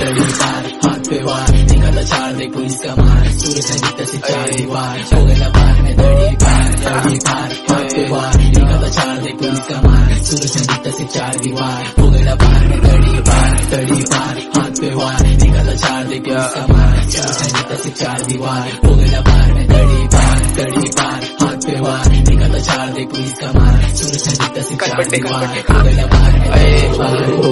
तड़ी पार हाथ पे वार निकाला चार दे पुलिस का मार सूरज नदी से चार दीवार हो गया पार में तड़ी पार हाथ पे वार निकाला चार दे पुलिस का मार सूरज नदी से चार दीवार हो गया पार में तड़ी पार हाथ पे वार निकाला चार दे पुलिस का मार सूरज नदी से चार दीवार हो गया पार में तड़ी पार हाथ पे वार निकाला चार दे पुलिस का मार सूरज नदी से चार दीवार हो गया पार में